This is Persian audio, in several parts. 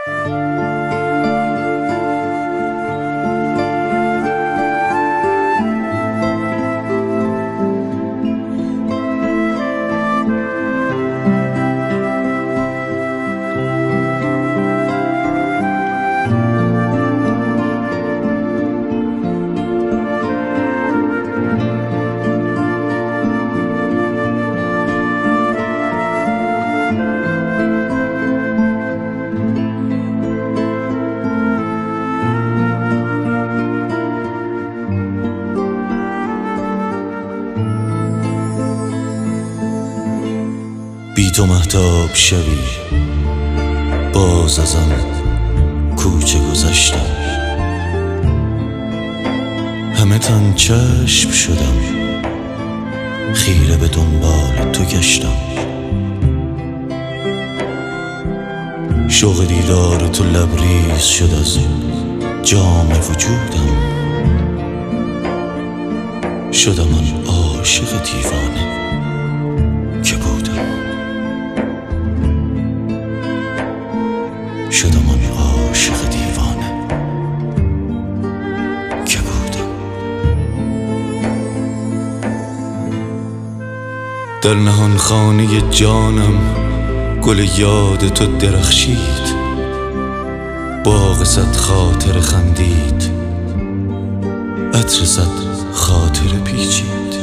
بی تو مهتاب شبی باز از آن کوچه گذشتم، همه تن چشم شدم، خیره به دنبال تو گشتم. شوق دیدار تو لبریز شد از جام وجودم، شدم آن عاشق دیوانه که بودم، شدم آن عاشق دیوانه که بودم. در نهان خانه جانم گل یاد تو درخشید، باغ صد خاطر خندید، عطر صد خاطر پیچید،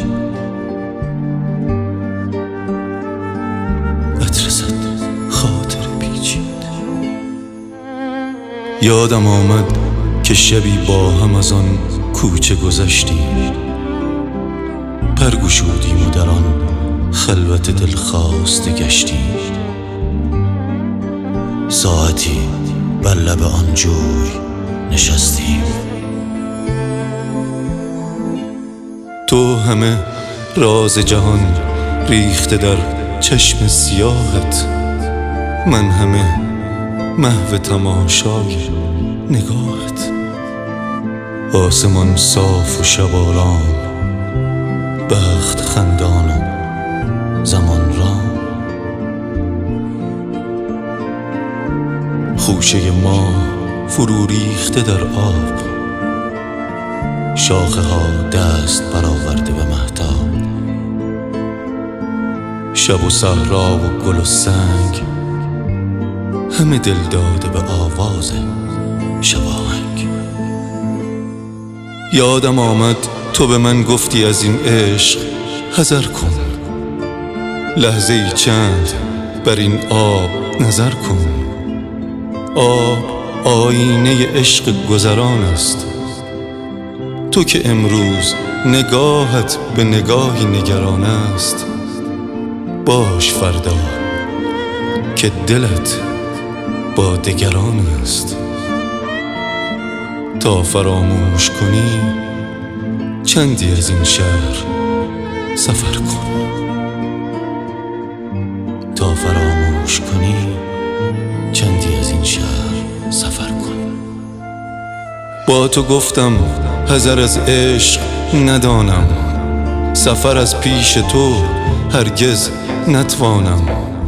عطر صد خاطر پیچید. یادم آمد که شبی با هم از آن کوچه گذشتیم، پر گشودیم و در آن خلوت دلخواسته گشتیم، ساعتی بر لب آن جوی نشستیم. تو همه راز جهان ریخته در چشم سیاهت، من همه محو تماشای نگاهت. آسمان صاف و شب آرام، بخت خندان و زمان رام. خوشه ما فرو ریخته در آب، شاخه ها دست برآورده به مهتاب. شب و صحرا و گل و سنگ، همه دل داده به آواز شباهنگ. یادم آمد تو به من گفتی از این عشق حذر کن، لحظه ای چند بر این آب نظر کن. آب آینه عشق گذران است، تو که امروز نگاهت به نگاهی نگران است. باش فردا که دلت با دگران است. تا فراموش کنی چندی از این شهر سفر کن، تا فراموش کنی چندی از این شهر سفر کن. با تو گفتم حذر از عشق ندانم، سفر از پیش تو هرگز نتوانم.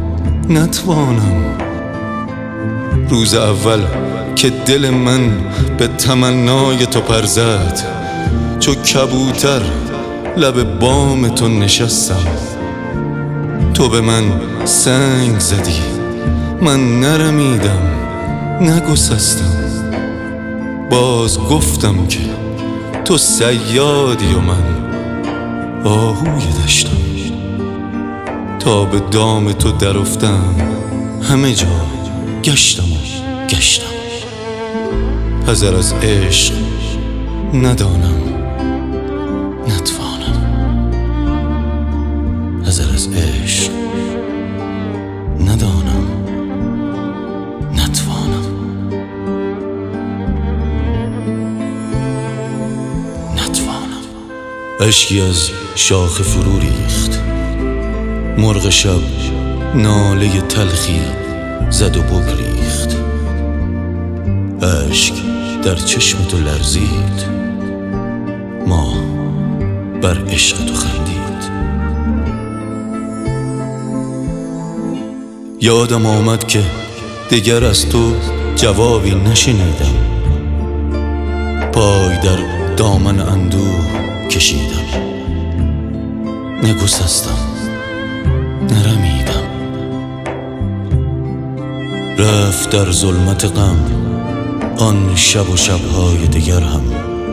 روز اول که دل من به تمنای تو پر زد، چو کبوتر لب بام تو نشستم. تو به من سنگ زدی، من نرمیدم نگسستم. باز گفتم که تو صیادی و من آهوی دشتم. تا به دام تو در افتم، همه جا گشتم حذر از عشق ندانم نتوانم. حذر از عشق ندانم نتوانم. اشکی از شاخ فرو ریخت، مرغ شب ناله تلخی زد و بگریخت. اشک در چشم تو لرزید، ما بر عشق تو خندید. یادم آمد که دگر از تو جوابی نشنیدم. پای در دامن اندوه کشیدم، نگسستم، نرمیدم. رفت در ظلمت غم آن شب و شبهای دگر هم.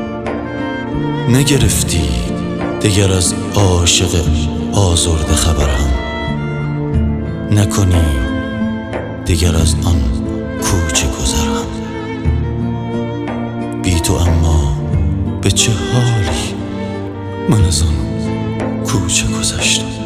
نگرفتی دگر از عاشق آزرده خبر هم. نکنی دگر از آن کوچه گذر هم. بی تو اما به چه حالی من از آن کوچه گذشتم.